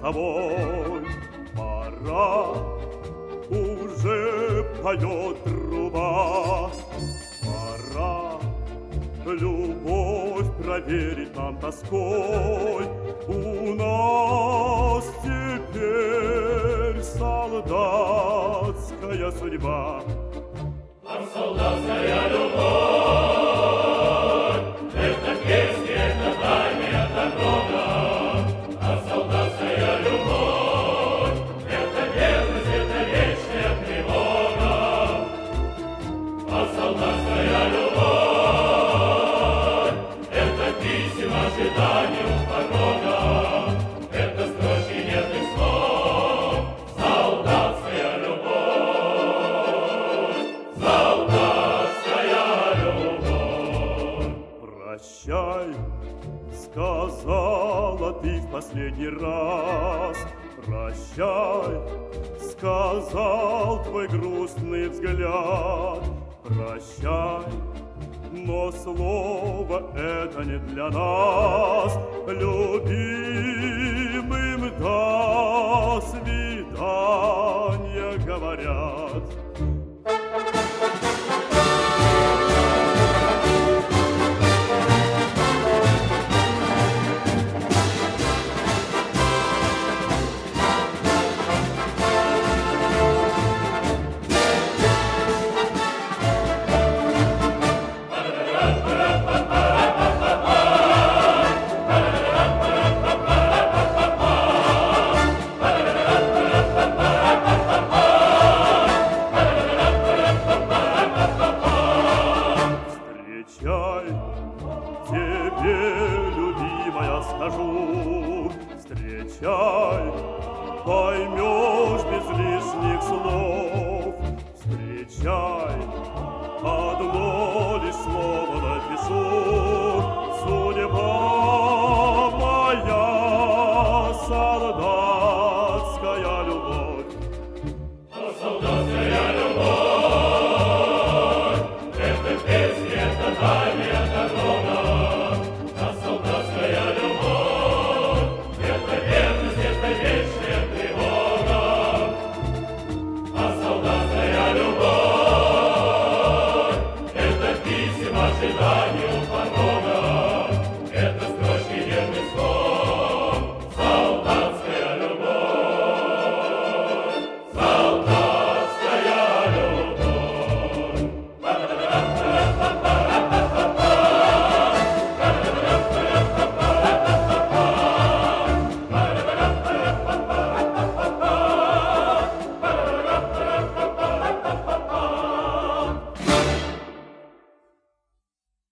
тобой. Пора, уже поет труба. Пора любовь проверить нам тоской. У нас теперь солдатская судьба. Нам солдатская любовь, это песни, это дальняя дорога. А солдатская любовь, это верность, это вечная тревога. А солдатская любовь, это письма ожидания у порога. Это строчки нежных слов, солдатская любовь, солдатская любовь. Прощай, сказала ты в последний раз. Прощай, сказал твой грустный взгляд. Прощай, но слово это не для нас. Любимым до свидания говорят. Тебе, любимая, скажу, встречай, поймешь без лишних слов. Встречай, одно лишь слово напишу.